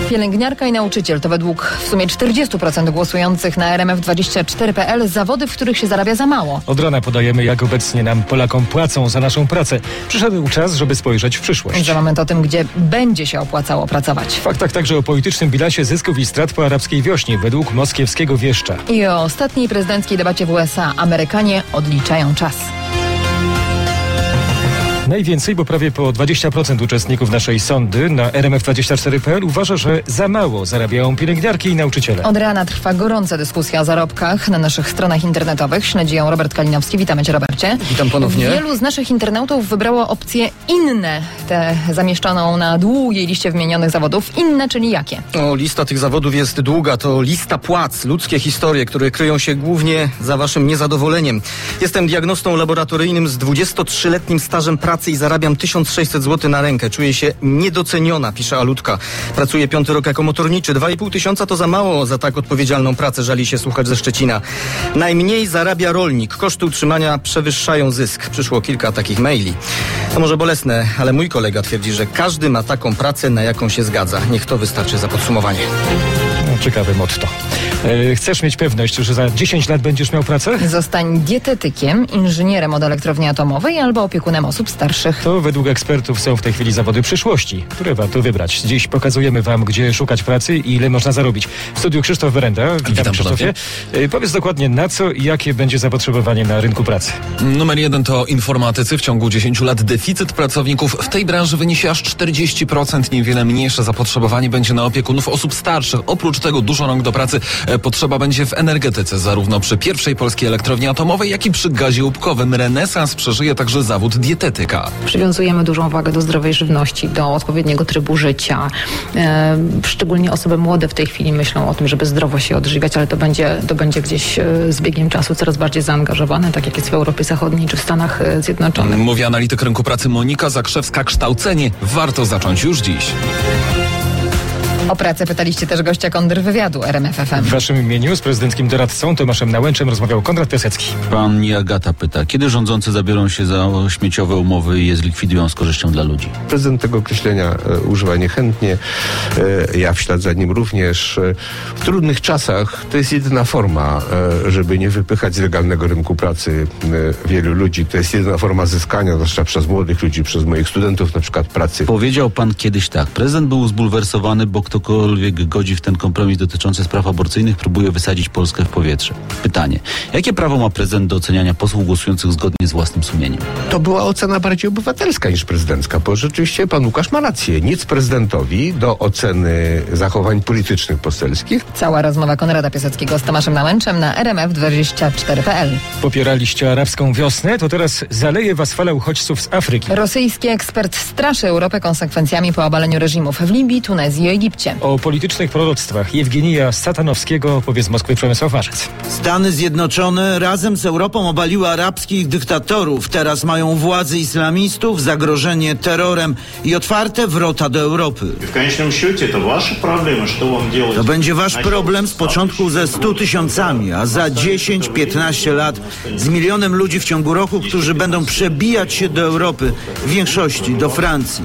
Pielęgniarka i nauczyciel to według w sumie 40% głosujących na RMF24.pl zawody, w których się zarabia za mało. Od rana podajemy, jak obecnie nam Polakom płacą za naszą pracę. Przyszedł czas, żeby spojrzeć w przyszłość. Za moment o tym, gdzie będzie się opłacało pracować. W faktach także o politycznym bilansie zysków i strat po arabskiej wiośnie według moskiewskiego wieszcza. I o ostatniej prezydenckiej debacie w USA. Amerykanie odliczają czas. Najwięcej, bo prawie po 20% uczestników naszej sondy na RMF24.pl uważa, że za mało zarabiają pielęgniarki i nauczyciele. Od rana trwa gorąca dyskusja o zarobkach na naszych stronach internetowych. Śledzi ją Robert Kalinowski. Witamy Cię, Robercie. Witam ponownie. Wielu z naszych internautów wybrało opcję inne, tę zamieszczoną na długiej liście wymienionych zawodów. Inne, czyli jakie? Lista tych zawodów jest długa. To lista płac, ludzkie historie, które kryją się głównie za waszym niezadowoleniem. Jestem diagnostą laboratoryjnym z 23-letnim stażem pracy i zarabiam 1600 zł na rękę. Czuję się niedoceniona, pisze Alutka. Pracuję 5. rok jako motorniczy. 2500 to za mało za tak odpowiedzialną pracę, żali się słuchacz ze Szczecina. Najmniej zarabia rolnik. Koszty utrzymania przewyższają zysk. Przyszło kilka takich maili. To może bolesne, ale mój kolega twierdzi, że każdy ma taką pracę, na jaką się zgadza. Niech to wystarczy za podsumowanie. Ciekawe motto. Chcesz mieć pewność, że za 10 lat będziesz miał pracę? Zostań dietetykiem, inżynierem od elektrowni atomowej albo opiekunem osób starszych. To według ekspertów są w tej chwili zawody przyszłości, które warto wybrać. Dziś pokazujemy Wam, gdzie szukać pracy i ile można zarobić. W studiu Krzysztof Werenda. Witam, Krzysztofie. Powiedz dokładnie, na co i jakie będzie zapotrzebowanie na rynku pracy. Numer 1 to informatycy. W ciągu 10 lat deficyt pracowników w tej branży wyniesie aż 40%. Niewiele mniejsze zapotrzebowanie będzie na opiekunów osób starszych. Oprócz tego dużo rąk do pracy potrzeba będzie w energetyce, zarówno przy pierwszej polskiej elektrowni atomowej, jak i przy gazie łupkowym. Renesans przeżyje także zawód dietetyka. Przywiązujemy dużą wagę do zdrowej żywności, do odpowiedniego trybu życia. Szczególnie osoby młode w tej chwili myślą o tym, żeby zdrowo się odżywiać, ale to będzie gdzieś z biegiem czasu coraz bardziej zaangażowane, tak jak jest w Europie Zachodniej czy w Stanach Zjednoczonych. Mówi analityk rynku pracy Monika Zakrzewska. Kształcenie warto zacząć już dziś. O pracę pytaliście też gościa kontrwywiadu RMF FM. W waszym imieniu z prezydenckim doradcą Tomaszem Nałęczem rozmawiał Konrad Piasecki. Pani Agata pyta, kiedy rządzący zabiorą się za śmieciowe umowy i je zlikwidują z korzyścią dla ludzi? Prezydent tego określenia używa niechętnie. Ja w ślad za nim również. W trudnych czasach to jest jedyna forma, żeby nie wypychać z legalnego rynku pracy wielu ludzi. To jest jedyna forma zyskania, zwłaszcza przez młodych ludzi, przez moich studentów na przykład pracy. Powiedział pan kiedyś tak. Prezydent był zbulwersowany, bo ktokolwiek godzi w ten kompromis dotyczący spraw aborcyjnych, próbuje wysadzić Polskę w powietrze. Pytanie. Jakie prawo ma prezydent do oceniania posłów głosujących zgodnie z własnym sumieniem? To była ocena bardziej obywatelska niż prezydencka, bo rzeczywiście pan Łukasz ma rację. Nic prezydentowi do oceny zachowań politycznych poselskich. Cała rozmowa Konrada Piaseckiego z Tomaszem Nałęczem na RMF24.pl. Popieraliście arabską wiosnę, to teraz zaleje was fala uchodźców z Afryki. Rosyjski ekspert straszy Europę konsekwencjami po obaleniu reżimów w Libii, Tunezji i Egipcie. O politycznych proroctwach Jewgenija Satanowskiego powie z Moskwy Przemysław Marzec. Stany Zjednoczone razem z Europą obaliły arabskich dyktatorów. Teraz mają władzę islamistów, zagrożenie terrorem i otwarte wrota do Europy. To będzie wasz problem z początku ze 100 tysiącami, a za 10-15 lat z milionem ludzi w ciągu roku, którzy będą przebijać się do Europy, w większości do Francji.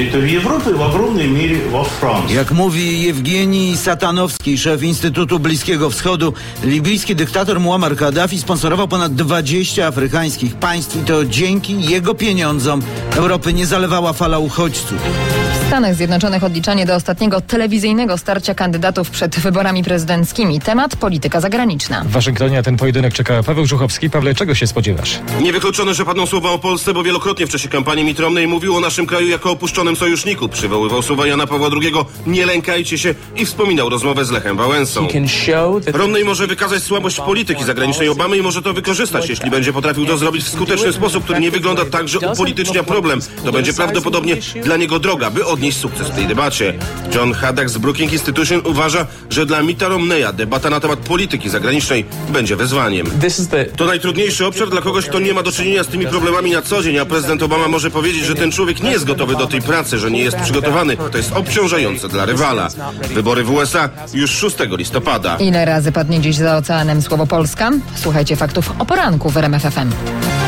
Jak mówi Jewgenij Satanowski, szef Instytutu Bliskiego Wschodu, libijski dyktator Muammar Kaddafi sponsorował ponad 20 afrykańskich państw i to dzięki jego pieniądzom Europy nie zalewała fala uchodźców. W Stanach Zjednoczonych odliczanie do ostatniego telewizyjnego starcia kandydatów przed wyborami prezydenckimi. Temat polityka zagraniczna. W Waszyngtonie na ten pojedynek czeka Paweł Żuchowski. Pawle, czego się spodziewasz? Niewykluczone, że padną słowa o Polsce, bo wielokrotnie w czasie kampanii mitronnej mówił o naszym kraju jako opuszczonym sojuszniku. Przywoływał słowa Jana Pawła II, nie lękajcie się, i wspominał rozmowę z Lechem Wałęsą. Romney może wykazać słabość polityki zagranicznej Obamy i może to wykorzystać, jeśli będzie potrafił to zrobić w skuteczny sposób, który nie wygląda tak, że upolitycznia problem. To będzie prawdopodobnie dla niego droga, by odnieść sukces w tej debacie. John Haddock z Brookings Institution uważa, że dla Mitta Romneya debata na temat polityki zagranicznej będzie wyzwaniem. To najtrudniejszy obszar dla kogoś, kto nie ma do czynienia z tymi problemami na co dzień, a prezydent Obama może powiedzieć, że ten człowiek nie jest gotowy do tej pracy, że nie jest przygotowany. To jest obciążające dla rywala. Wybory w USA już 6 listopada. Ile razy padnie dziś za oceanem słowo Polska? Słuchajcie faktów o poranku w RMF FM.